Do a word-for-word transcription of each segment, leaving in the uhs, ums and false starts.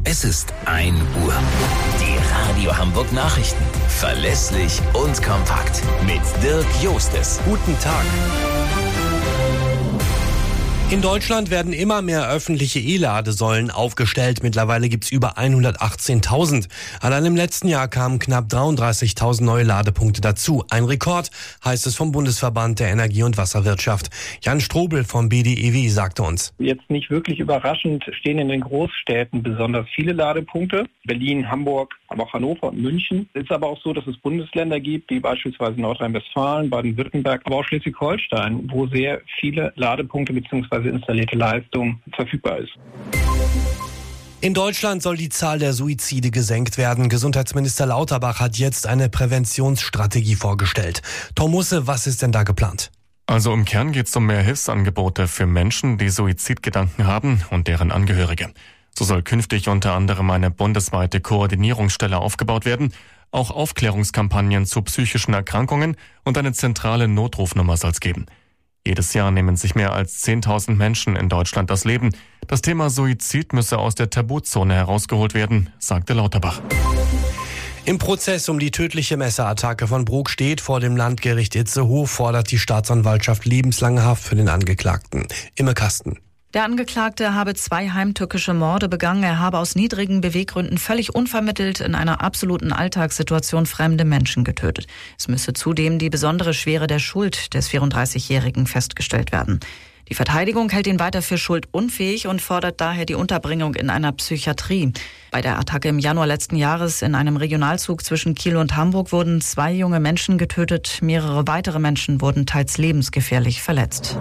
Es ist ein Uhr. Die Radio Hamburg Nachrichten. Verlässlich und kompakt. Mit Dirk Jostes. Guten Tag. In Deutschland werden immer mehr öffentliche E-Ladesäulen aufgestellt. Mittlerweile gibt's über hundertachtzehntausend. Allein im letzten Jahr kamen knapp dreiunddreißigtausend neue Ladepunkte dazu. Ein Rekord, heißt es vom Bundesverband der Energie- und Wasserwirtschaft. Jan Strobel vom B D E W sagte uns. Jetzt nicht wirklich überraschend stehen in den Großstädten besonders viele Ladepunkte. Berlin, Hamburg, aber auch Hannover und München. Es ist aber auch so, dass es Bundesländer gibt, wie beispielsweise Nordrhein-Westfalen, Baden-Württemberg, aber auch Schleswig-Holstein, wo sehr viele Ladepunkte bzw. installierte Leistung verfügbar ist. In Deutschland soll die Zahl der Suizide gesenkt werden. Gesundheitsminister Lauterbach hat jetzt eine Präventionsstrategie vorgestellt. Tom Musse, was ist denn da geplant? Also im Kern geht es um mehr Hilfsangebote für Menschen, die Suizidgedanken haben und deren Angehörige. So soll künftig unter anderem eine bundesweite Koordinierungsstelle aufgebaut werden. Auch Aufklärungskampagnen zu psychischen Erkrankungen und eine zentrale Notrufnummer soll es geben. Jedes Jahr nehmen sich mehr als zehntausend Menschen in Deutschland das Leben. Das Thema Suizid müsse aus der Tabuzone herausgeholt werden, sagte Lauterbach. Im Prozess um die tödliche Messerattacke von Brugg steht vor dem Landgericht Itzehoe, fordert die Staatsanwaltschaft lebenslange Haft für den Angeklagten. Imme Kasten. Der Angeklagte habe zwei heimtückische Morde begangen. Er habe aus niedrigen Beweggründen völlig unvermittelt in einer absoluten Alltagssituation fremde Menschen getötet. Es müsse zudem die besondere Schwere der Schuld des vierunddreißigjährigen festgestellt werden. Die Verteidigung hält ihn weiter für schuldunfähig und fordert daher die Unterbringung in einer Psychiatrie. Bei der Attacke im Januar letzten Jahres in einem Regionalzug zwischen Kiel und Hamburg wurden zwei junge Menschen getötet. Mehrere weitere Menschen wurden teils lebensgefährlich verletzt.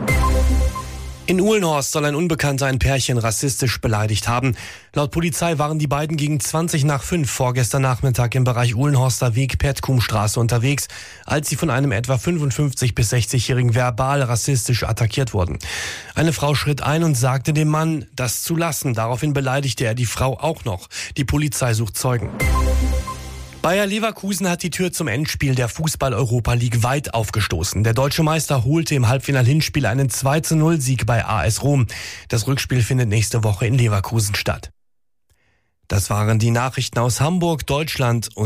In Uhlenhorst soll ein Unbekannter ein Pärchen rassistisch beleidigt haben. Laut Polizei waren die beiden gegen zwanzig nach fünf vorgestern Nachmittag im Bereich Uhlenhorster Weg Petkumstraße unterwegs, als sie von einem etwa fünfundfünfzig- bis sechzigjährigen verbal rassistisch attackiert wurden. Eine Frau schritt ein und sagte dem Mann, das zu lassen. Daraufhin beleidigte er die Frau auch noch. Die Polizei sucht Zeugen. Bayer Leverkusen hat die Tür zum Endspiel der Fußball-Europa League weit aufgestoßen. Der deutsche Meister holte im Halbfinal-Hinspiel einen zwei zu null Sieg bei A S Rom. Das Rückspiel findet nächste Woche in Leverkusen statt. Das waren die Nachrichten aus Hamburg, Deutschland und